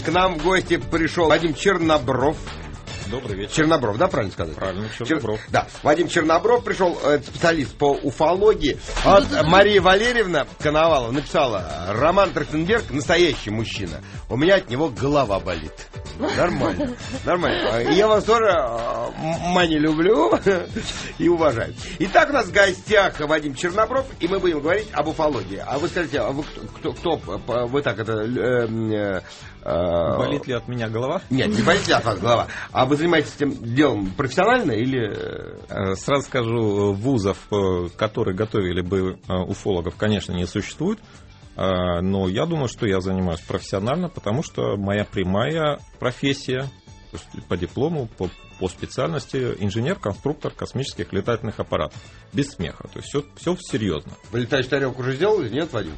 к нам в гости пришел Вадим Чернобров. Добрый вечер. Чернобров, да, правильно сказать? Правильно, Чернобров. Да, Вадим Чернобров пришел, специалист по уфологии. Вот Мария Валерьевна Коновалова написала: Роман Трахтенберг настоящий мужчина. У меня от него голова болит. Нормально, нормально. Я вас тоже, Мани, люблю и уважаю. Итак, у нас в гостях Вадим Чернобров, и мы будем говорить об уфологии. А вы скажите, а вы кто вы так это... Болит ли от меня голова? Нет, не болит ли от вас голова. А вы занимаетесь этим делом профессионально или... Сразу скажу, вузов, которые готовили бы уфологов, конечно, не существует. Но я думаю, что я занимаюсь профессионально, потому что моя прямая профессия по диплому, по специальности инженер-конструктор космических летательных аппаратов. Без смеха. То есть все серьезно. Вы летающую тарелку уже сделали, нет, Вадим?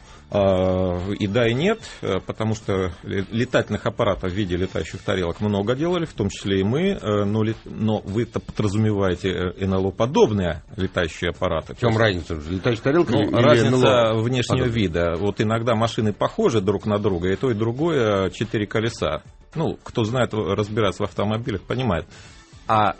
И да, и нет, потому что летательных аппаратов в виде летающих тарелок много делали, в том числе и мы, но вы-то подразумеваете НЛО-подобные летающие аппараты. В чем разница? Летающая тарелка или разница НЛО внешнего вида. Вот иногда машины похожи друг на друга, и то, и другое 4 колеса. Кто знает, разбирается в автомобилях, понимает. А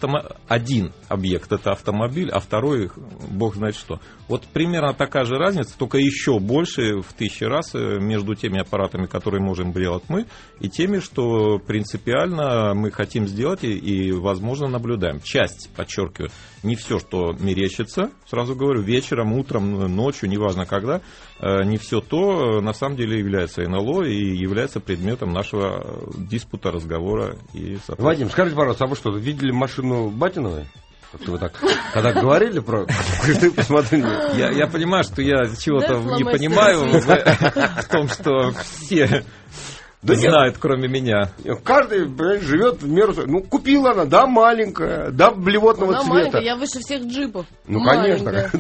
один объект — это автомобиль, а второй — бог знает что. Вот примерно такая же разница, только еще больше, в 1000 раз, между теми аппаратами, которые можем делать мы, и теми, что принципиально мы хотим сделать и возможно, наблюдаем. Часть, подчеркиваю, не все, что мерещится, сразу говорю, вечером, утром, ночью, неважно когда, не все то на самом деле является НЛО и является предметом нашего диспута, разговора. Вадим, скажите, пожалуйста, а вы что, видели машину Батиновой? Как-то вы так, когда говорили про... Посмотри. Я понимаю, что я чего-то не понимаю в том, что все знают, кроме меня. Каждый живет в меру... Купила она, да, маленькая, да, блевотного цвета. Маленькая, я выше всех джипов. Конечно.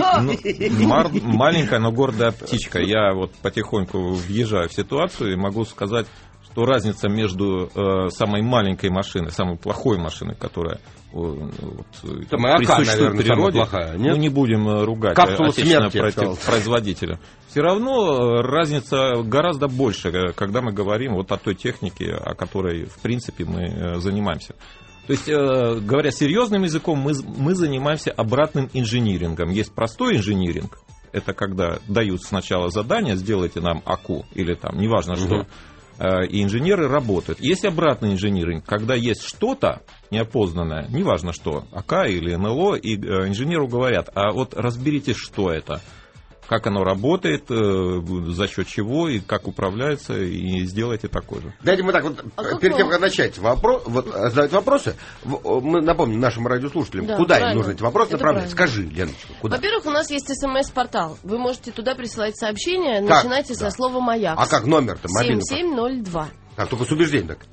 Маленькая, но гордая птичка. Я вот потихоньку въезжаю в ситуацию и могу сказать, что разница между самой маленькой машиной, самой плохой машиной, которая присуществует в природе, плохая, не будем ругать отечественного производителя. Все равно разница гораздо больше, когда мы говорим вот о той технике, о которой, в принципе, мы занимаемся. То есть, говоря серьезным языком, мы занимаемся обратным инжинирингом. Есть простой инжиниринг, это когда дают сначала задание, сделайте нам АКУ или там, неважно что, и инженеры работают. Есть обратный инжиниринг, когда есть что-то неопознанное, неважно что, АК или НЛО, и инженеру говорят, а вот разберитесь, что это, как оно работает, за счет чего и как управляется, и сделайте такое же. Дайте мы так вот, перед тем, как начать задавать вопросы, мы напомним нашим радиослушателям, куда им нужно эти вопросы направлять. Скажи, Леночка, куда? Во-первых, у нас есть СМС-портал. Вы можете туда присылать сообщения, начинайте со слова «Маяк». А как номер-то? 7702. Так, только с убеждением так.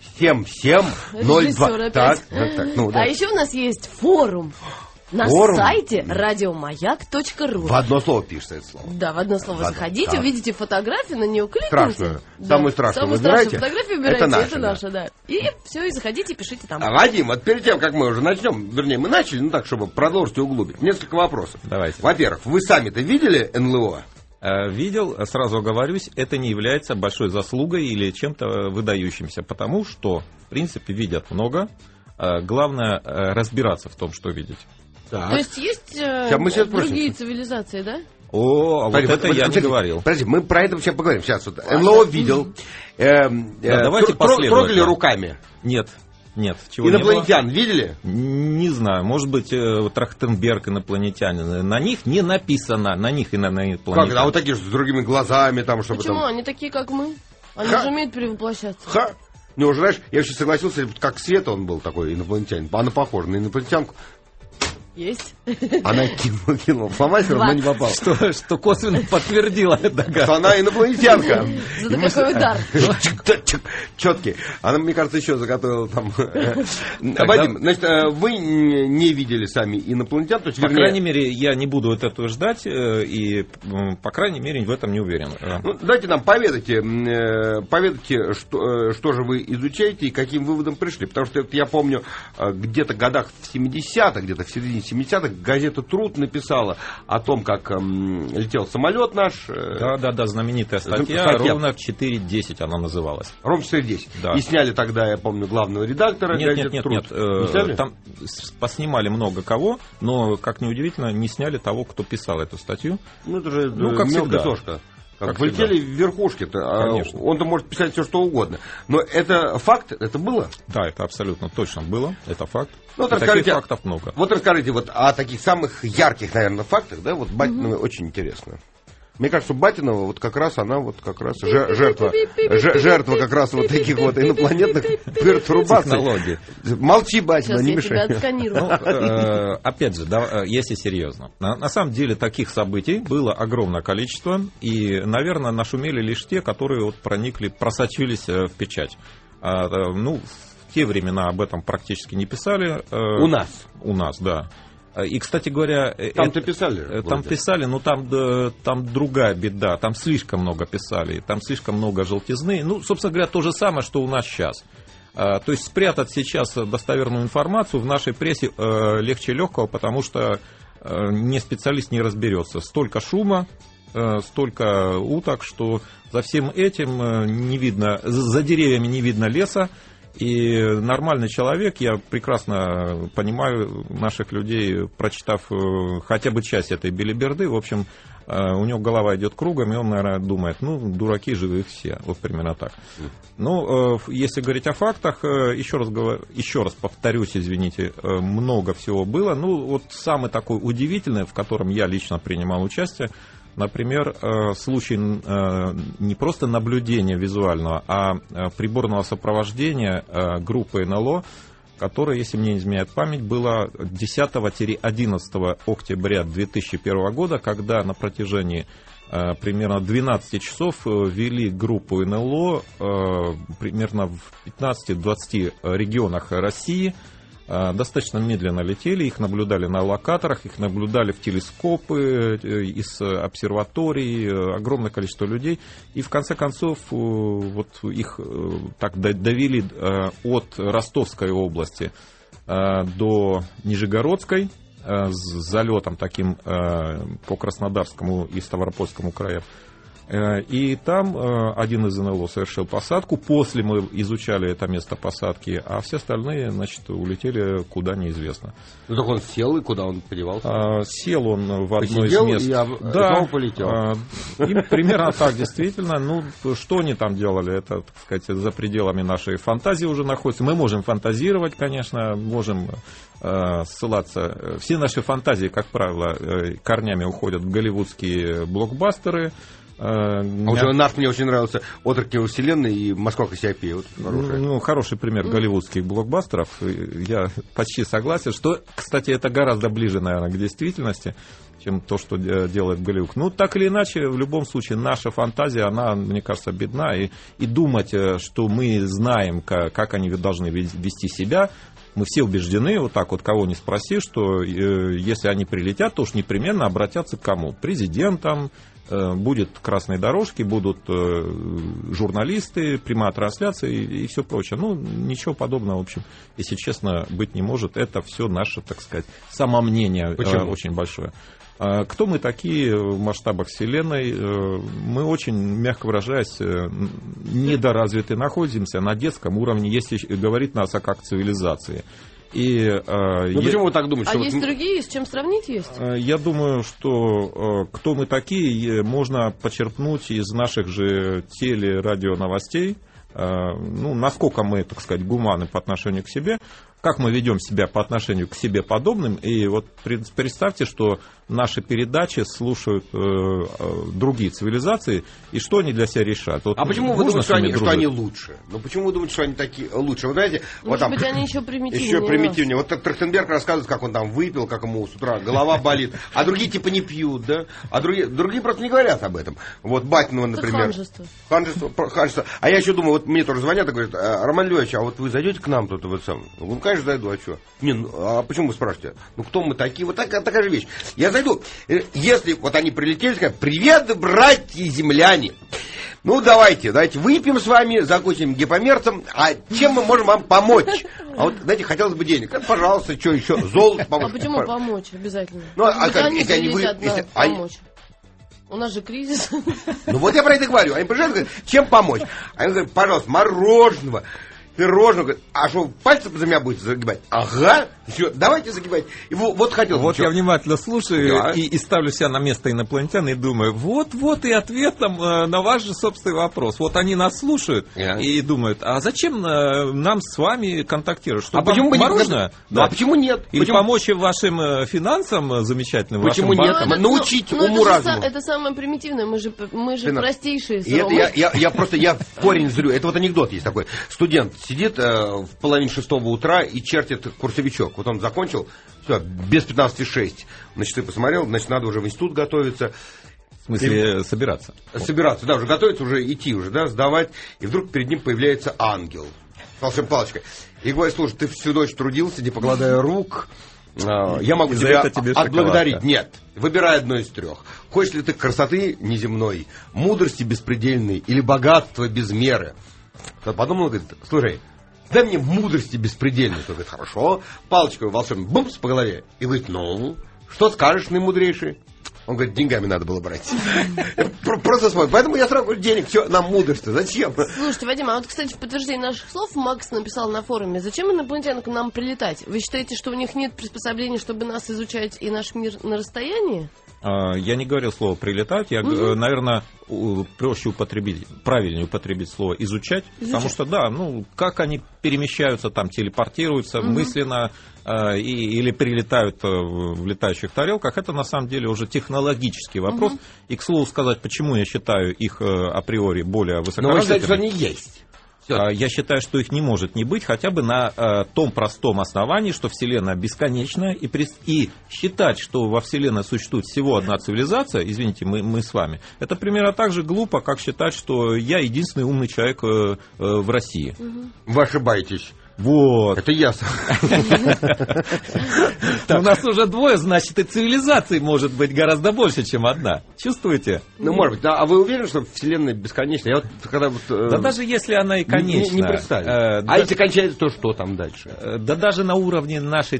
7702. Так. А еще у нас есть форум. На сайте радиомаяк.ру. В одно слово пишется это слово. Да, в одно слово заходите, увидите фотографию, на нее кликните. Страшную. Самую страшную выбирайте. Фотографию выбирайте, это наша, да. И все, и заходите, пишите там. Вадим, вот перед тем, как мы уже начнем, вернее, мы начали, так, чтобы продолжить и углубить, несколько вопросов. Давайте. Во-первых, вы сами-то видели НЛО? Видел, сразу оговорюсь, это не является большой заслугой или чем-то выдающимся, потому что, в принципе, видят много. Главное разбираться в том, что видеть. Так. То есть есть другие цивилизации, да? Вот это я не говорил. Подожди, мы про это сейчас поговорим. Сейчас вот НЛО видел. Давайте последовательно. Трогали руками? Нет. Инопланетян видели? Не знаю. Может быть, Трахтенберг инопланетянин. На них не написано. На них инопланетяне. Как? А вот такие же с другими глазами там, чтобы. Почему? Они такие, как мы. Они же умеют перевоплощаться. Не, уже знаешь, я вообще согласился, как Света он был такой инопланетянин. Она похожа на инопланетянку. Есть. Она кинула фломастер, но не попала. Что косвенно подтвердила догадку. Что она инопланетянка. За какой удар. Четкий. Она, мне кажется, еще заготовила там. Вадим, значит, вы не видели сами инопланетян? По крайней мере, я не буду этого ждать, и, по крайней мере, в этом не уверен. Давайте нам поведайте, что же вы изучаете и каким выводом пришли. Потому что я помню, где-то в годах в 70-х, где-то в середине середине 70-х газета «Труд» написала о том, как летел самолет наш. Да, знаменитая статья, ровно в 4.10 она называлась. Ровно в 4.10. Да. И сняли тогда, я помню, главного редактора газеты «Труд». Нет. Там поснимали много кого, но, как ни удивительно, не сняли того, кто писал эту статью. Ну, это же как мелкая сошка. Как влетели в верхушки-то. Он-то может писать все, что угодно. Но это факт? Это было? Да, это абсолютно точно было. Это факт. Ну, вот таких фактов много. Вот расскажите вот о таких самых ярких, наверное, фактах. Да? Вот Батинова очень интересно. Мне кажется, Батинова вот как раз она вот как раз жертва как раз вот таких вот инопланетных пертурбаций. Технологий. Молчи, Батинова, не мешай. Опять же, если серьезно. На самом деле таких событий было огромное количество. И, наверное, нашумели лишь те, которые вот просочились в печать. В те времена об этом практически не писали. У нас, да. И, кстати говоря... Там-то писали. Там писали, но там другая беда. Там слишком много писали, там слишком много желтизны. Собственно говоря, то же самое, что у нас сейчас. То есть спрятать сейчас достоверную информацию в нашей прессе легче легкого, потому что не специалист не разберется. Столько шума, столько уток, что за всем этим не видно, за деревьями не видно леса. И нормальный человек, я прекрасно понимаю наших людей, прочитав хотя бы часть этой белиберды, в общем, у него голова идет кругом, и он, наверное, думает, дураки живы все, вот примерно так. Если говорить о фактах, еще раз повторюсь, извините, много всего было. Вот самый такой удивительный, в котором я лично принимал участие, например, случай не просто наблюдения визуального, а приборного сопровождения группы НЛО, которая, если мне не изменяет память, была 10-11 октября 2001 года, когда на протяжении примерно 12 часов вели группу НЛО примерно в 15-20 регионах России. Достаточно медленно летели, их наблюдали на локаторах, их наблюдали в телескопы, из обсерваторий, огромное количество людей. И в конце концов вот их так довели от Ростовской области до Нижегородской с залетом таким по Краснодарскому и Ставропольскому краям. И там один из НЛО совершил посадку. После мы изучали это место посадки, а все остальные, улетели куда неизвестно. Так он сел, и куда он подевался? Сел он в одно из мест. Снова полетел. И примерно так, действительно. Что они там делали, это, так сказать, за пределами нашей фантазии уже находится. Мы можем фантазировать, конечно, можем ссылаться. Все наши фантазии, как правило, корнями уходят в голливудские блокбастеры. Мне очень нравился «Отрок его вселенной» и «Москва Кассиопея». Вот хороший пример голливудских блокбастеров. Я почти согласен, что, кстати, это гораздо ближе, наверное, к действительности, чем то, что делает Голливуд. Так или иначе, в любом случае, наша фантазия, она, мне кажется, бедна. И думать, что мы знаем, как они должны вести себя, мы все убеждены, вот так вот, кого не спроси, что если они прилетят, то уж непременно обратятся к кому? Президентам, будет красные дорожки, будут журналисты, прямая трансляция и все прочее. Ничего подобного, в общем, если честно, быть не может. Это все наше, так сказать, самомнение очень большое. Кто мы такие в масштабах Вселенной? Мы очень, мягко выражаясь, недоразвиты, находимся на детском уровне, если говорить нас как цивилизации. Почему вы так думаете? Есть другие, с чем сравнить есть? Я думаю, что кто мы такие, можно почерпнуть из наших же телерадионовостей. Насколько мы, так сказать, гуманны по отношению к себе, как мы ведем себя по отношению к себе подобным. И вот представьте, что наши передачи слушают другие цивилизации, и что они для себя решат. А почему вы думаете, что они лучше? Почему вы думаете, что они такие лучше? Вы знаете, может быть, они еще примитивнее. Вот Трахтенберг рассказывает, как он там выпил, как ему с утра голова болит, а другие типа не пьют, да? А другие просто не говорят об этом. Вот Батинова, например. Ханжество. А я еще думаю, вот мне тоже звонят и говорят: Роман Львович, а вот вы зайдете к нам тут? конечно, зайду, а что? А почему вы спрашиваете? Кто мы такие? Вот такая же вещь. Я зайду, если вот они прилетели, скажут: привет, братья-земляне. Давайте выпьем с вами, закусим гипомерцем, а чем мы можем вам помочь? А вот, знаете, хотелось бы денег. Пожалуйста, что еще? Золото помочь. А почему помочь обязательно? Если они помочь. У нас же кризис. Вот я про это говорю. Они приезжают и говорят: чем помочь? Они говорят: пожалуйста, мороженого, пирожного. Говорят: а что, пальцы за меня будете загибать? Ага. Все, давайте загибать. И вот хотел. Вот я внимательно слушаю и ставлю себя на место инопланетян и думаю: вот и ответ на ваш же собственный вопрос. Вот они нас слушают и думают: а зачем нам с вами контактировать? Чтобы почему мороженое? А почему нет? Или помочь вашим финансам замечательным? Почему нет? Научить уму-разуму. Это самое примитивное. Мы же простейшие. Я в корень зрю. Это вот анекдот есть такой. Студент сидит в половине 6 утра и чертит курсовичок. Вот он закончил, все, без 15:06. На часы посмотрел, значит, надо уже в институт готовиться. В смысле, собираться? Собираться, да, уже готовиться, уже идти, уже, да, сдавать. И вдруг перед ним появляется ангел с волшебной палочкой. И говорит: слушай, ты всю ночь трудился, не покладая рук. Я могу тебя отблагодарить. Нет, выбирай одно из трех. Хочешь ли ты красоты неземной, мудрости беспредельной или богатства без меры? Тот подумал и говорит: слушай, дай мне мудрости беспредельной. Он говорит: хорошо. Палочкой волшебной бумс по голове. И говорит: что скажешь, наимудрейший? Он говорит: деньгами надо было брать. Просто смотри. Поэтому я сразу говорю: денег, все, нам мудрость. Зачем? Слушайте, Вадим, а вот, кстати, в подтверждение наших слов Макс написал на форуме: зачем инопланетянам к нам прилетать? Вы считаете, что у них нет приспособлений, чтобы нас изучать и наш мир на расстоянии? Я не говорил слово «прилетать», я, наверное, проще правильнее употребить слово «изучать», потому что, как они перемещаются, там, телепортируются мысленно или прилетают в летающих тарелках, это, на самом деле, уже технологический вопрос. И, к слову сказать, почему я считаю их априори более высокоразвитыми. Но вы считаете, что они есть? Я считаю, что их не может не быть, хотя бы на том простом основании, что Вселенная бесконечна, и считать, что во Вселенной существует всего одна цивилизация, извините, мы с вами, это примерно так же глупо, как считать, что я единственный умный человек в России. Вы ошибаетесь. Вот. Это ясно. У нас уже двое, значит, и цивилизаций может быть гораздо больше, чем одна. Чувствуете? Может быть. А вы уверены, что Вселенная бесконечна? Да даже если она и конечна. Не представить. А если кончается, то что там дальше? Да даже на уровне нашей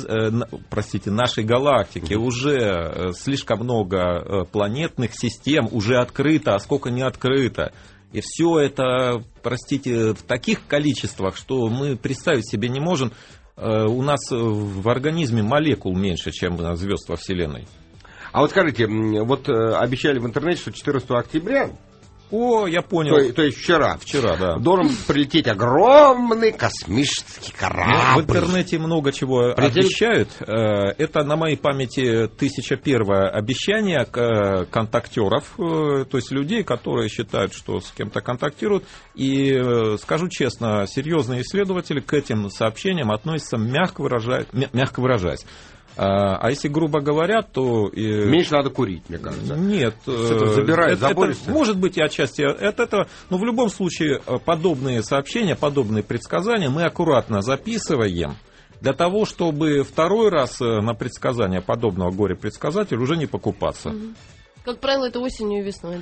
нашей галактики уже слишком много планетных систем уже открыто, а сколько не открыто. И все это, простите, в таких количествах, что мы представить себе не можем. У нас в организме молекул меньше, чем звезд во Вселенной. А вот скажите, вот обещали в интернете, что 14 октября... Я понял. То есть вчера. Вчера, да. Должен прилететь огромный космический корабль. В интернете много чего обещают. Это на моей памяти 1001 обещание контактеров, то есть людей, которые считают, что с кем-то контактируют. И скажу честно, серьезные исследователи к этим сообщениям относятся, мягко выражаясь. А если грубо говоря, то... Меньше надо курить, мне кажется. Нет. Забирает, забористо. Может быть и отчасти от этого. Но в любом случае подобные сообщения, подобные предсказания мы аккуратно записываем для того, чтобы второй раз на предсказания подобного горе-предсказателя уже не покупаться. Как правило, это осенью и весной,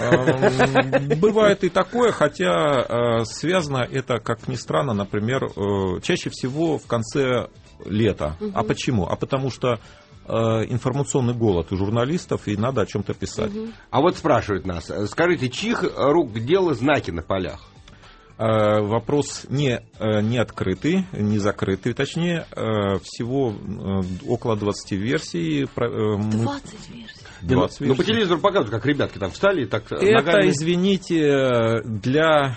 да? Бывает и такое, хотя связано это, как ни странно, например, чаще всего в конце лета. А почему? А потому что информационный голод у журналистов, и надо о чем-то писать. А вот спрашивают нас, скажите, чьих рук дело знаки на полях? Вопрос не открытый, не закрытый, точнее, всего около 20 версий. 20 версий? 20 версий. По телевизору показывают, как ребятки там встали и так это, ногами... извините, для...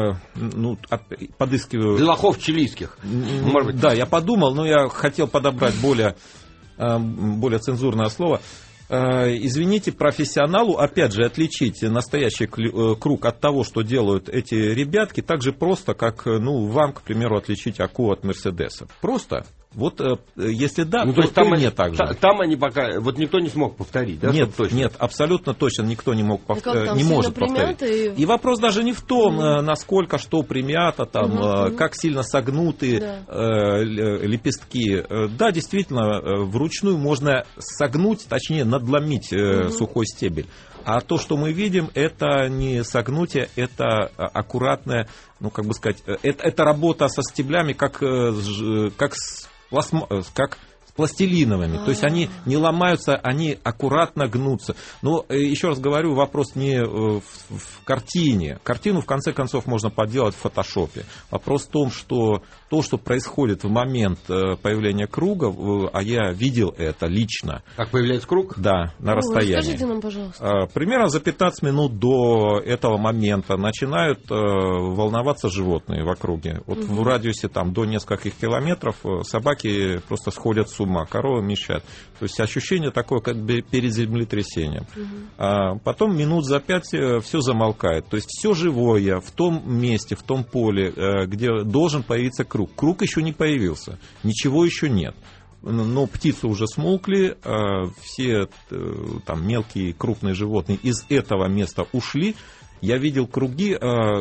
подыскиваю... Для лохов чилийских. Может быть. Да, я подумал, но я хотел подобрать более цензурное слово. Извините, профессионалу, опять же, отличить настоящий круг от того, что делают эти ребятки, так же просто, как вам, к примеру, отличить АКУ от Мерседеса. Просто. Вот если да, то там не так же. Там они пока, вот никто не смог повторить, да? Нет, абсолютно точно никто не может повторить. И вопрос даже не в том, насколько что примято, там, как сильно согнуты лепестки. Да, действительно, вручную можно согнуть, точнее надломить сухой стебель. А то, что мы видим, это не согнутие, это аккуратное, ну, как бы сказать, это работа со стеблями, как с пластилиновыми. То есть они не ломаются, они аккуратно гнутся. Но, еще раз говорю, вопрос не в картине. Картину, в конце концов, можно поделать в фотошопе. Вопрос в том, что то, что происходит в момент появления круга, а я видел это лично. Как появляется круг? Да, на расстоянии. Расскажите нам, пожалуйста. Примерно за 15 минут до этого момента начинают волноваться животные в округе. Вот в радиусе там, до нескольких километров собаки просто сходят с ума, коровы мешают. То есть ощущение такое, как бы перед землетрясением. Потом минут за 5 все замолкает. То есть все живое в том месте, в том поле, где должен появиться круг. Круг еще не появился, ничего еще нет. Но птицы уже смолкли, все там мелкие крупные животные из этого места ушли. Я видел круги,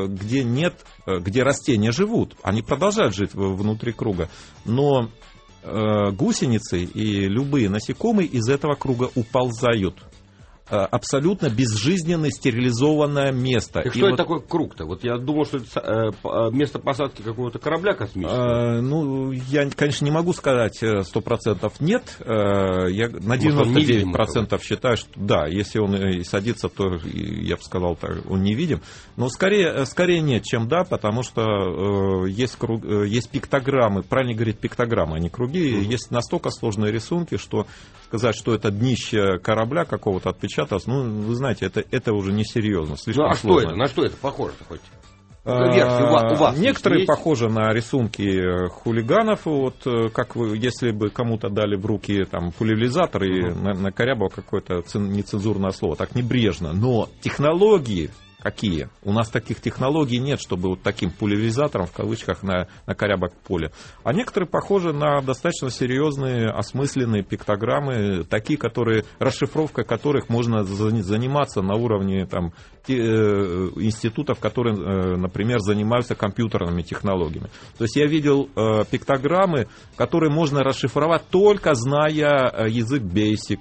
где растения живут. Они продолжают жить внутри круга. Но гусеницы и любые насекомые из этого круга уползают. Абсолютно безжизненное, стерилизованное место. Так что это такое круг-то? Вот я думал, что это место посадки какого-то корабля космического. Ну, я, конечно, не могу сказать 100% нет. Я на 99% считаю, что да, если он и садится, то, я бы сказал, он невидим. Но скорее нет, чем да, потому что есть пиктограммы, правильно говорить пиктограммы, а не круги. Есть настолько сложные рисунки, что сказать, что это днище корабля какого-то отпечатка, ну, вы знаете, это уже несерьезно, слишком сложно. Что это? На что это похоже-то хоть? У вас некоторые есть? Похожи на рисунки хулиганов, вот как если бы кому-то дали в руки там пульверизатор и накорябал какое-то нецензурное слово, так небрежно. Но технологии какие? У нас таких технологий нет, чтобы вот таким пульверизатором, в кавычках, накорябать поле. А некоторые похожи на достаточно серьезные, осмысленные пиктограммы, такие, расшифровкой которых можно заниматься на уровне там, институтов, которые, например, занимаются компьютерными технологиями. То есть я видел пиктограммы, которые можно расшифровать, только зная язык Basic,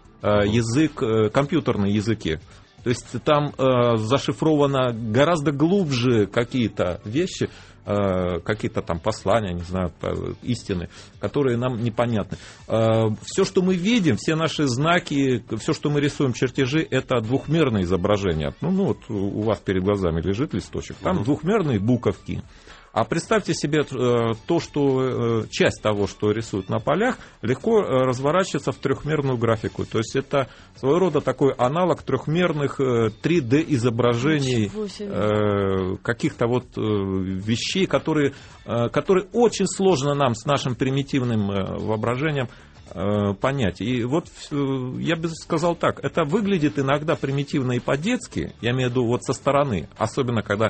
компьютерные языки. То есть там зашифровано гораздо глубже какие-то вещи, какие-то там послания, не знаю, истины, которые нам непонятны. Все, что мы видим, все наши знаки, все, что мы рисуем чертежи, это двухмерные изображения. Ну вот у вас перед глазами лежит листочек, там двухмерные буковки. А представьте себе то, что часть того, что рисуют на полях, легко разворачивается в трехмерную графику. То есть это своего рода такой аналог трехмерных 3D изображений каких-то вот вещей, которые очень сложно нам с нашим примитивным воображением понять. И вот я бы сказал так, это выглядит иногда примитивно и по-детски, я имею в виду вот со стороны, особенно когда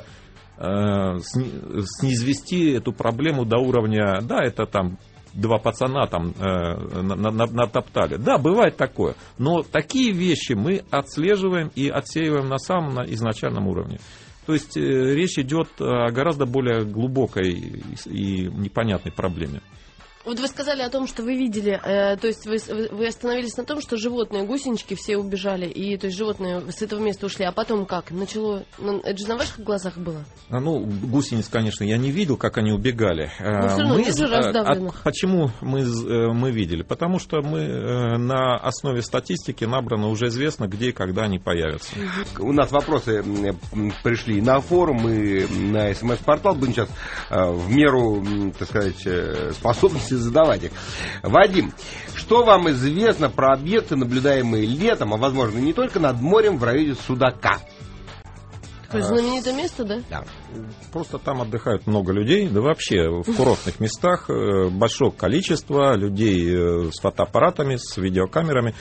снизвести эту проблему до уровня, да, это там два пацана там натоптали. Да, бывает такое. Но такие вещи мы отслеживаем и отсеиваем на самом изначальном уровне. То есть речь идет о гораздо более глубокой и непонятной проблеме. Вот вы сказали о том, что вы видели, то есть вы остановились на том, что животные, гусенички все убежали, и то есть животные с этого места ушли, а потом как? Это же на ваших глазах было? Гусениц, конечно, я не видел, как они убегали. Но все равно нет же раздавленных. Почему мы видели? Потому что мы на основе статистики набрано уже известно, где и когда они появятся. У нас вопросы пришли на форум и на СМС-портал. Будем сейчас в меру, так сказать, способности задавать их. Вадим, что вам известно про объекты, наблюдаемые летом, а возможно не только над морем в районе Судака? Такое знаменитое место, да? Да. Просто там отдыхают много людей, да вообще в курортных местах большое количество людей с фотоаппаратами, с видеокамерами.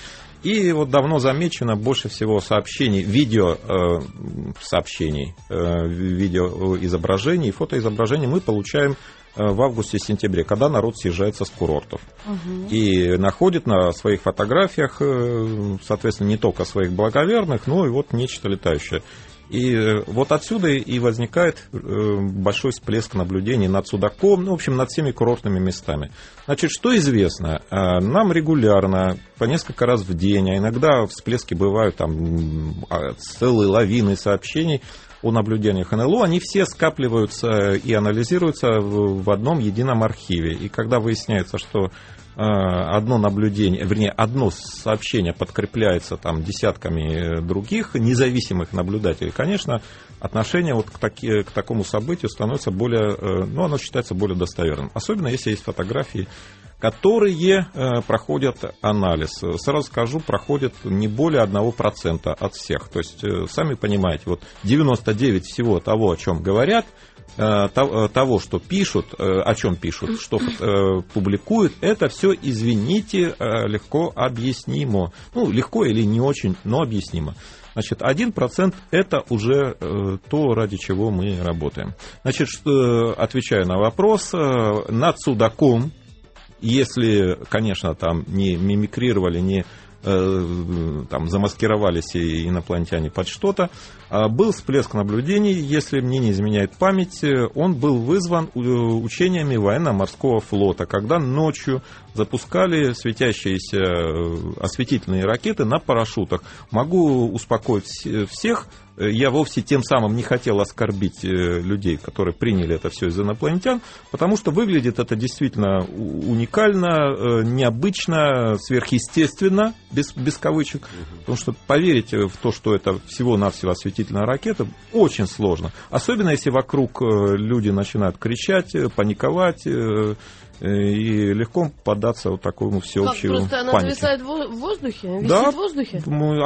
И вот давно замечено больше всего сообщений, видеосообщений, видеоизображений, фотоизображений мы получаем в августе-сентябре, когда народ съезжается с курортов. И находит на своих фотографиях, соответственно, не только своих благоверных, но и вот нечто летающее. И вот отсюда и возникает большой всплеск наблюдений над Судаком, ну, в общем, над всеми курортными местами. Значит, что известно? Нам регулярно, по несколько раз в день, а иногда всплески бывают там целые лавины сообщений о наблюдениях НЛО, они все скапливаются и анализируются в одном едином архиве. И когда выясняется, что одно наблюдение, вернее, одно сообщение подкрепляется там десятками других независимых наблюдателей, конечно, отношение вот к такому событию становится более, ну, оно считается более достоверным. Особенно если есть фотографии, которые проходят анализ. Сразу скажу, проходят не более 1% от всех. То есть, сами понимаете, вот 99% всего того, о чем говорят, того, что пишут, о чем пишут, что публикуют, это все, извините, легко объяснимо. Ну, легко или не очень, но объяснимо. Значит, 1% это уже то, ради чего мы работаем. Значит, отвечаю на вопрос, над Судаком, если, конечно, там не мимикрировали, не там замаскировались инопланетяне под что-то, был всплеск наблюдений, если мне не изменяет память, он был вызван учениями военно-морского флота, когда ночью запускали светящиеся осветительные ракеты на парашютах. Могу успокоить всех, я вовсе тем самым не хотел оскорбить людей, которые приняли это все из инопланетян, потому что выглядит это действительно уникально, необычно, сверхъестественно, без кавычек, потому что поверить в то, что это всего-навсего осветительная ракета, очень сложно. Особенно если вокруг люди начинают кричать, паниковать, и легко поддаться вот такому всеобщему панике. Просто она зависает в воздухе? Висит да, в воздухе?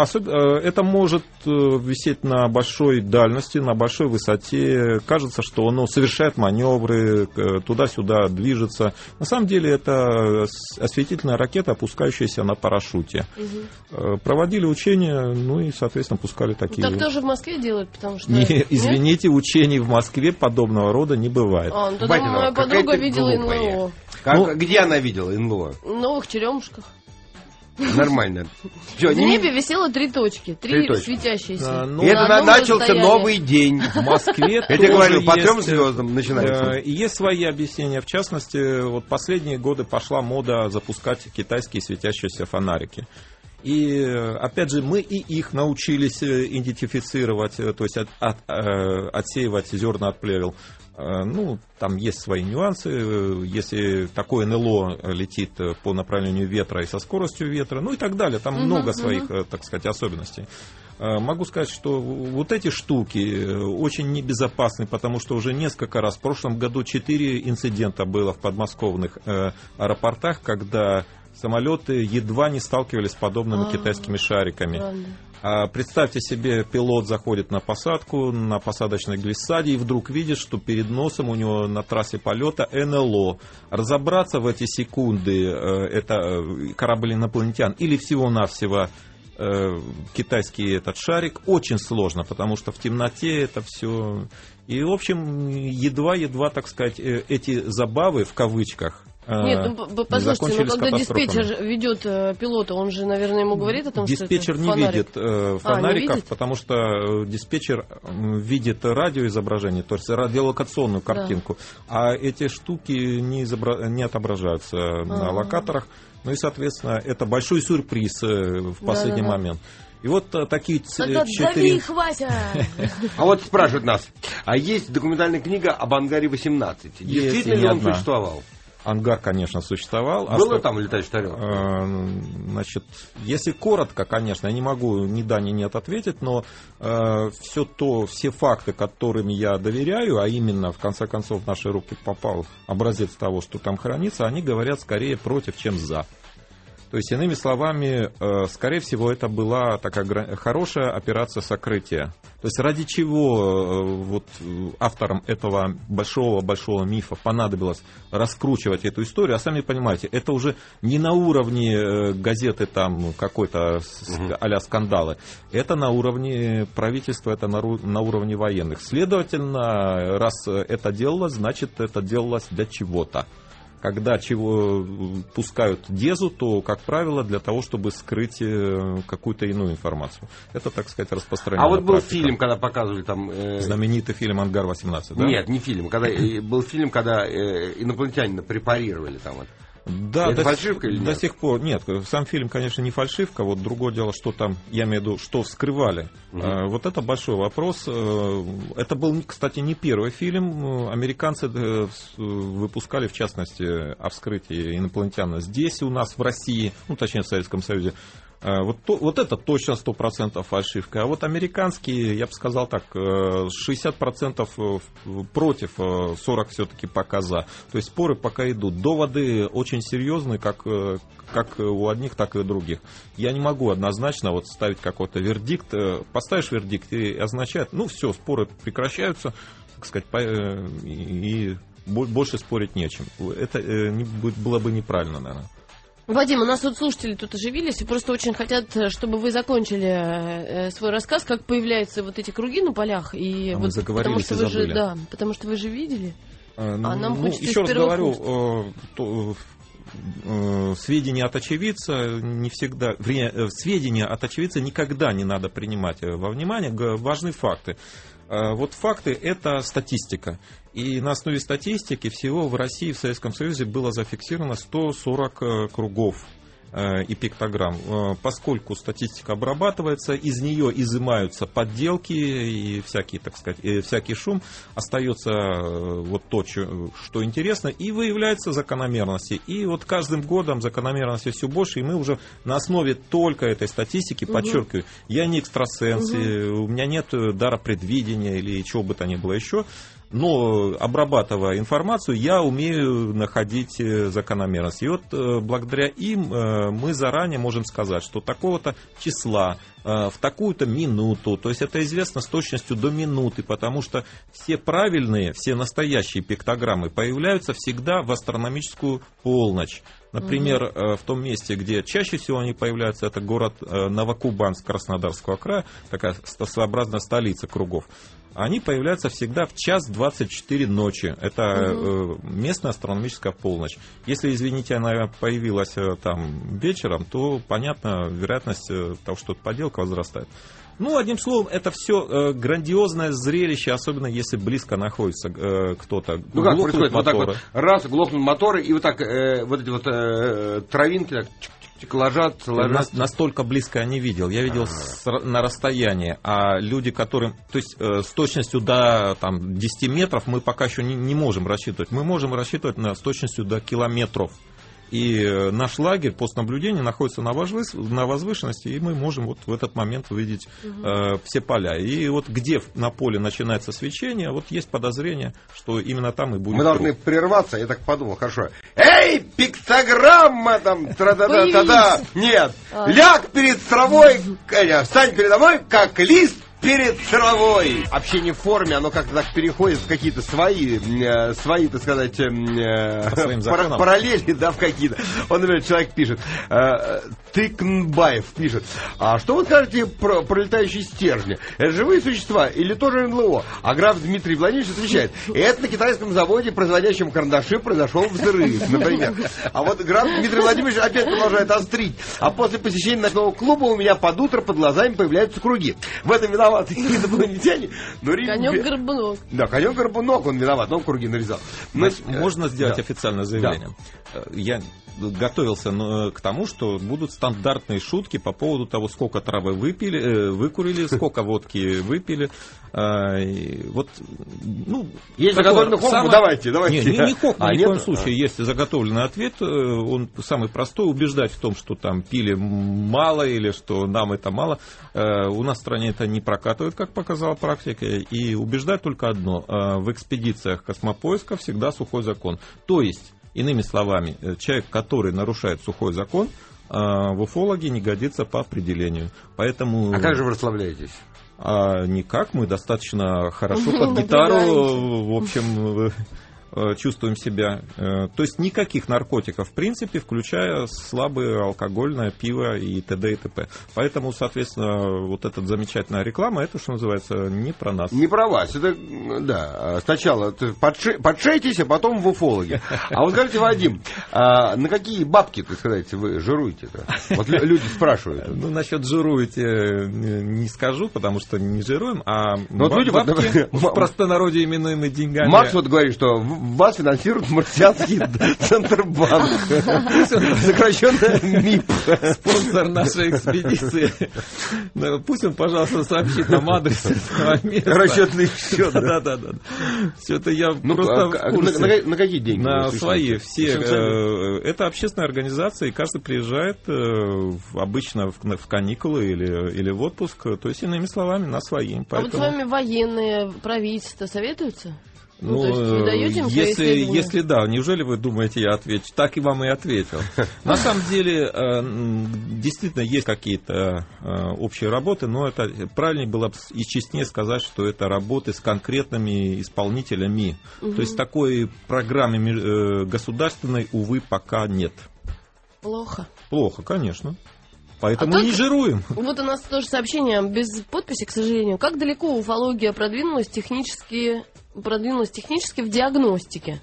Это может висеть на большой дальности, на большой высоте. Кажется, что оно совершает маневры, туда-сюда движется. На самом деле это осветительная ракета, опускающаяся на парашюте. Проводили учения, ну и, соответственно, пускали такие... Так тоже в Москве делают, потому что... Извините, учений в Москве подобного рода не бывает. Ну тогда моя подруга видела НЛО. Где она видела НЛО? В Новых Черемушках. Нормально. В небе висело 3 точки. 3 светящиеся. И это начался новый день. В Москве я тебе говорю, по 3 звездам начинается. Есть свои объяснения. В частности, вот последние годы пошла мода запускать китайские светящиеся фонарики. И, опять же, мы и их научились идентифицировать, то есть отсеивать зерна от плевел. Ну, там есть свои нюансы. Если такое НЛО летит по направлению ветра и со скоростью ветра, ну и так далее. Там много своих, так сказать, особенностей. Могу сказать, что вот эти штуки очень небезопасны, потому что уже несколько раз, в прошлом году 4 инцидента было в подмосковных аэропортах, когда самолеты едва не сталкивались с подобными китайскими шариками. Представьте себе, пилот заходит на посадку, на посадочной глиссаде, и вдруг видит, что перед носом у него на трассе полета НЛО. Разобраться в эти секунды, это корабль инопланетян или всего-навсего китайский этот шарик, очень сложно, потому что в темноте это все... И, в общем, едва-едва, так сказать, эти забавы, в кавычках, нет, ну, послушайте, когда диспетчер ведет пилота, он же, наверное, ему говорит о том, диспетчер что это не видит фонариков, не потому что диспетчер видит радиоизображение, то есть радиолокационную картинку, а эти штуки не отображаются на локаторах. Ну и, соответственно, это большой сюрприз в последний момент. И вот такие 4... А вот спрашивают нас, а есть документальная книга об Ангаре-18? Действительно ли он существовал? Ангар, конечно, существовал. Было там летающий тарелок? Значит, если коротко, конечно, я не могу ни да, ни нет ответить, но все факты, которым я доверяю, а именно, в конце концов, в наши руки попал образец того, что там хранится, они говорят скорее против, чем за. То есть, иными словами, скорее всего, это была такая хорошая операция сокрытия. То есть, ради чего вот авторам этого большого мифа понадобилось раскручивать эту историю, а сами понимаете, это уже не на уровне газеты там какой-то а-ля скандалы, это на уровне правительства, это на уровне военных. Следовательно, раз это делалось, значит, это делалось для чего-то. Когда чего пускают дезу, то, как правило, для того, чтобы скрыть какую-то иную информацию. Это, так сказать, распространенная А вот был практика. фильм, когда показывали там... Знаменитый фильм «Ангар-18», да? Нет, не фильм. Был фильм, когда инопланетянина препарировали там вот. Да, это фальшивка или нет? До сих пор нет. Сам фильм, конечно, не фальшивка. Вот другое дело, что там, я имею в виду, что скрывали. Вот это большой вопрос. Это был, кстати, не первый фильм. Американцы выпускали, в частности, о вскрытии инопланетян здесь у нас, в России, ну, точнее, в Советском Союзе. Вот это точно 100% фальшивка. А вот американские, я бы сказал так, 60% против, 40% все-таки пока за. То есть споры пока идут. Доводы очень серьезные, как у одних, так и у других. Я не могу однозначно вот ставить какой-то вердикт. Поставишь вердикт, и означает, ну все, споры прекращаются, так сказать, и больше спорить нечем. Это было бы неправильно, наверное. Вадим, у нас вот слушатели тут оживились и просто очень хотят, чтобы вы закончили свой рассказ, как появляются вот эти круги на полях. И вот, мы заговорились потому что и забыли. Да, потому что вы же видели. Нам хочется еще раз говорю, сведения от очевидца не всегда, сведения от очевидца никогда не надо принимать во внимание, важны факты. Вот факты – это статистика. И на основе статистики всего в России, в Советском Союзе было зафиксировано 140 кругов и пиктограмм. Поскольку статистика обрабатывается, из нее изымаются подделки и всякий, так сказать, всякий шум, остается вот то, что интересно, и выявляются закономерности. И вот каждым годом закономерности все больше, и мы уже на основе только этой статистики, подчеркиваю, я не экстрасенс, у меня нет дара предвидения или чего бы то ни было еще, но, обрабатывая информацию, я умею находить закономерность. И вот благодаря им мы заранее можем сказать, что такого-то числа, в такую-то минуту, то есть это известно с точностью до минуты, потому что все правильные, все настоящие пиктограммы появляются всегда в астрономическую полночь. Например, в том месте, где чаще всего они появляются, это город Новокубанск Краснодарского края, такая своеобразная столица кругов. Они появляются всегда в 1:24 ночи. Это местная астрономическая полночь. Если, извините, она появилась там вечером, то, понятно, вероятность того, что это подделка, возрастает. Ну, одним словом, это все грандиозное зрелище, особенно если близко находится кто-то. Ну как происходит? Вот так вот раз, глохнут моторы, и вот так вот эти вот травинки так ложат. Настолько близко я не видел. Я видел на расстоянии. А люди, которым... То есть с точностью до там, 10 метров мы пока еще не можем рассчитывать. Мы можем рассчитывать с точностью до километров. И наш лагерь постнаблюдения находится на возвышенности, и мы можем вот в этот момент увидеть все поля. И вот где на поле начинается свечение, вот есть подозрение, что именно там и будет. Мы должны прерваться, я так подумал, хорошо. Эй, пиктограмма там, тра-да-да-да-да. Нет, ляг перед травой, встань передо мной, как лист перед травой. Общение в форме, оно как-то так переходит в какие-то свои, так сказать, параллели, да, в какие-то. Он, например, человек пишет, Тыкнбаев пишет, а что вы скажете про летающие стержни? Это живые существа или тоже НЛО? А граф Дмитрий Владимирович отвечает, это на китайском заводе, производящем карандаши, произошел взрыв, например. А вот граф Дмитрий Владимирович опять продолжает острить. А после посещения ночного клуба у меня под утро под глазами появляются круги. В этом виноваты инопланетяне. Конек-горбунок. Да, конек-горбунок, он виноват, но он круги нарезал. Можно сделать официальное заявление? Да. Я готовился к тому, что будут стандартные шутки по поводу того, сколько травы выкурили, сколько водки выпили. Вот, ну, есть заготовленный хохма, давайте. Не хохма, ни в коем случае. Есть заготовленный ответ, он самый простой, убеждать в том, что там пили мало или что нам это мало. У нас в стране это не прокатывает, как показала практика, и убеждать только одно. В экспедициях космопоиска всегда сухой закон. То есть, иными словами, человек, который нарушает сухой закон, в уфологи не годится по определению. Поэтому... А как же вы расслабляетесь? Никак, мы достаточно хорошо под гитару, в общем, чувствуем себя. То есть никаких наркотиков, в принципе, включая слабое алкогольное пиво и т.д. и т.п. Поэтому, соответственно, вот эта замечательная реклама, это, что называется, не про нас. Не про вас. Это, да, сначала подшейтесь, а потом в уфологи. А вот скажите, Вадим, на какие бабки, так сказать, вы жируете-то? Вот люди спрашивают. Ну, насчет жируете не скажу, потому что не жируем, а бабки в простонародье именуемые деньгами. Макс вот говорит, что вас финансирует марсианский Центробанк, сокращенно МИП. Спонсор нашей экспедиции. Пусть он, пожалуйста, сообщит нам адрес этого места. Расчетный счет. Да. Все это я просто в курсе. На какие деньги? На свои. Все. Это общественная организация, и каждый приезжает обычно в каникулы или в отпуск. То есть, иными словами, на свои. А вот с вами военные, правительства советуются? Ну, то есть вы даете им свои исследования? Если да, неужели вы думаете, я отвечу? Так и вам и ответил. На самом деле, действительно, есть какие-то общие работы, но это правильнее было бы и честнее сказать, что это работы с конкретными исполнителями. То есть такой программы государственной, увы, пока нет. Плохо. Плохо, конечно. Поэтому не жируем. Вот у нас тоже сообщение без подписи, к сожалению. Как далеко уфология продвинулась технически в диагностике?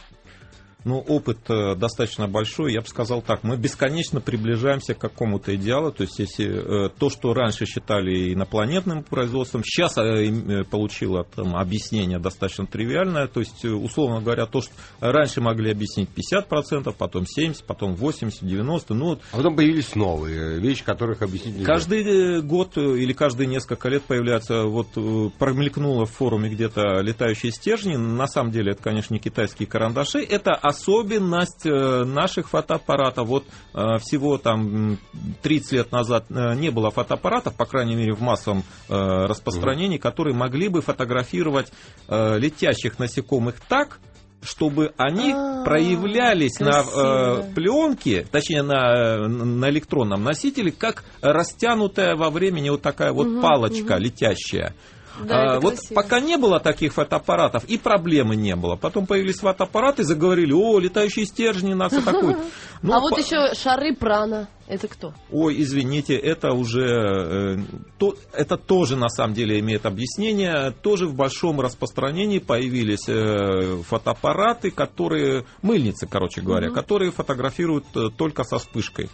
Ну, опыт достаточно большой. Я бы сказал так, мы бесконечно приближаемся к какому-то идеалу. То есть, если то, что раньше считали инопланетным производством, сейчас получило там объяснение достаточно тривиальное. То есть, условно говоря, то, что раньше могли объяснить 50%, потом 70%, потом 80%, 90%. Ну, а потом появились новые вещи, которых объяснить нельзя. Каждый год или каждые несколько лет появляются, вот промелькнуло в форуме где-то летающие стержни. На самом деле, это, конечно, не китайские карандаши. Это особенность наших фотоаппаратов. Вот всего там 30 лет назад не было фотоаппаратов, по крайней мере в массовом распространении, которые могли бы фотографировать летящих насекомых так, чтобы они проявлялись красиво. На пленке, точнее на электронном носителе, как растянутая во времени вот такая вот палочка летящая. Да, вот красиво. пока не было таких фотоаппаратов, и проблемы не было. Потом появились фотоаппараты, заговорили: о, летающие стержни нас атакуют. Ну, а вот еще шары прана. Это кто? Ой, извините, это уже... это тоже, на самом деле, имеет объяснение. Тоже в большом распространении появились фотоаппараты, которые... Мыльницы, короче говоря, которые фотографируют только со вспышкой.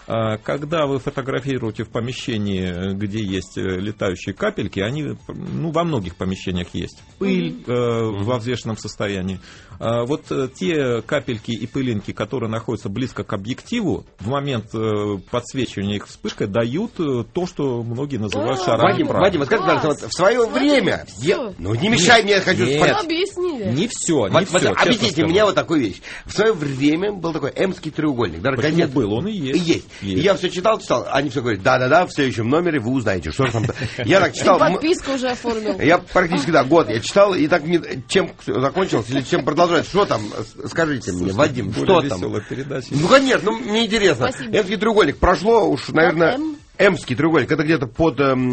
Когда вы фотографируете в помещении, где есть летающие капельки, они во многих помещениях есть. Пыль во взвешенном состоянии. Вот те капельки и пылинки, которые находятся близко к объективу, в момент подсвечивания их вспышкой дают то, что многие называют шарами. Вадим, скажите, пожалуйста, в свое время... Ну, не мешай мне, я хочу спать. Объяснили. Не все. Объясните мне вот такую вещь. В свое время был такой Эмский треугольник. Почему был? Он и есть. И я все читал, они все говорят: да, в следующем номере вы узнаете, что там. Я так читал. Подписку уже оформил. Я практически, год я читал, и так чем закончился, или чем продолжается. Что там, скажите мне, Вадим, что там? Ну, конечно, мне интересно. Эмский треугольник прошло уж, наверное... Эмский треугольник, это где-то под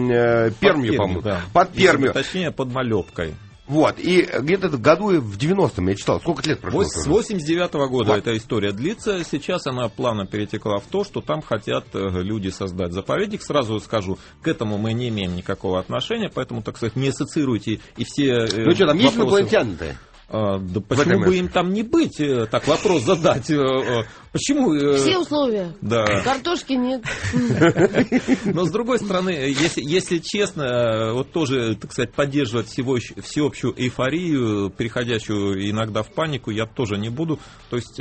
Пермью, по-моему. Да. Под Пермью. Точнее, под Малепкой. Вот, и где-то году в 90-м я читал. Сколько лет прошло? С 89-го года эта история длится. Сейчас она плавно перетекла в то, что там хотят люди создать заповедник. Сразу скажу, к этому мы не имеем никакого отношения, поэтому, так сказать, не ассоциируйте и все ну что, там есть инопланетяне-то? Да почему бы им там не быть? Так, вопрос задать. Почему? Все условия. Да. Картошки нет. Но с другой стороны, если честно, вот тоже, так сказать, поддерживать всеобщую эйфорию, переходящую иногда в панику, я тоже не буду. То есть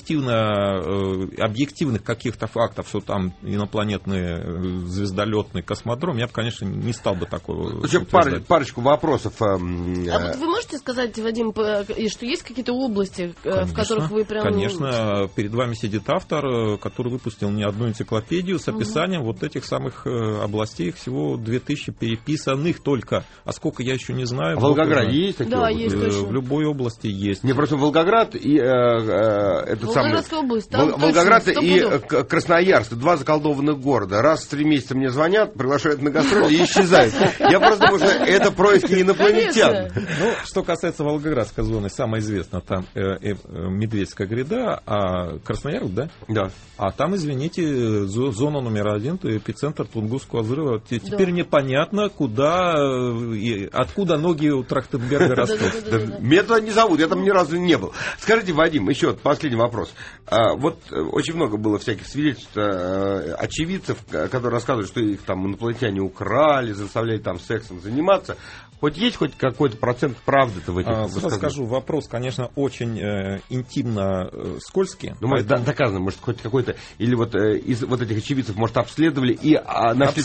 объективных каких-то фактов, что там инопланетный звездолетный космодром, я бы, конечно, не стал бы такого. Парочку вопросов. А вот вы можете сказать, Вадим, что есть какие-то области, в которых вы прям... Конечно, перед вами сидит автор, который выпустил не одну энциклопедию с описанием вот этих самых областей, всего 2000 переписанных только. А сколько я еще не знаю. В Волгограде есть такие области? Есть, точно. В любой области есть. Не, просто Волгоград и Волгоградская область, Волгоград и Красноярск, 2 заколдованных города. Раз в 3 месяца мне звонят, приглашают на гастроли и исчезают. Я просто думаю, что это происки инопланетян. Ну, что касается Волгоградской зоны, самое известное, там Медведская гряда, а Красноярск, да? Да. А там, извините, зона номер 1, эпицентр Тунгусского взрыва. Теперь непонятно, куда и откуда ноги у Трахтенберга растут. Меня туда не зовут, я там ни разу не был. Скажите, Вадим, еще последний вопрос. Вот очень много было всяких свидетельств очевидцев, которые рассказывают, что их там инопланетяне украли, заставляли там сексом заниматься. Хоть есть хоть какой-то процент правды-то в этих высказываниях? Скажу, вопрос, конечно, очень интимно скользкий. Ну, может, доказано, может, хоть какой-то, или вот из вот этих очевидцев, может, обследовали и нашли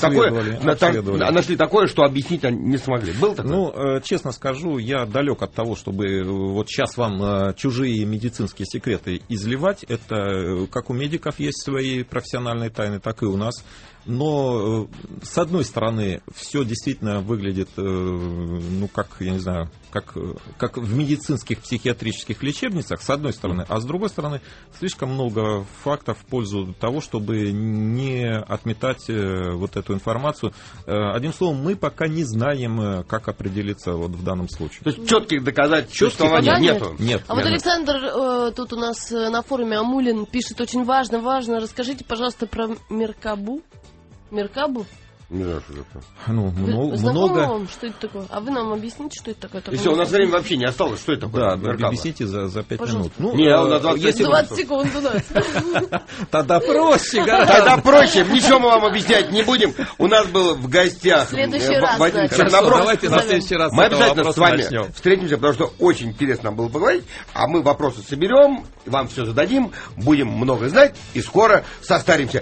такое, что объяснить они не смогли. Был такое? Ну, честно скажу, я далек от того, чтобы вот сейчас вам чужие медицинские секреты изливать. Это как у медиков есть свои профессиональные тайны, так и у нас. Но, с одной стороны, все действительно выглядит, ну, как, я не знаю, как в медицинских психиатрических лечебницах, с одной стороны, а с другой стороны, слишком много фактов в пользу того, чтобы не отметать вот эту информацию. Одним словом, мы пока не знаем, как определиться вот в данном случае. То есть четких доказательств нету? Нет. А вот Александр тут у нас на форуме Амулин пишет: очень важно, расскажите, пожалуйста, про Меркабу. Меркабу? Не знаю, что это. Ну, много. Вам, что это такое? А вы нам объясните, что это такое? И все, у нас времени вообще не осталось. Что это такое? Да, объясните за 5 минут. Ну, не, у нас 20 секунд у нас. Тогда проще. Тогда проще. Ничего мы вам объяснять не будем. У нас был в гостях Вадим Чернобров. Давайте на следующий раз мы обязательно с вами встретимся, потому что очень интересно нам было поговорить. А мы вопросы соберем, вам все зададим, будем много знать и скоро состаримся.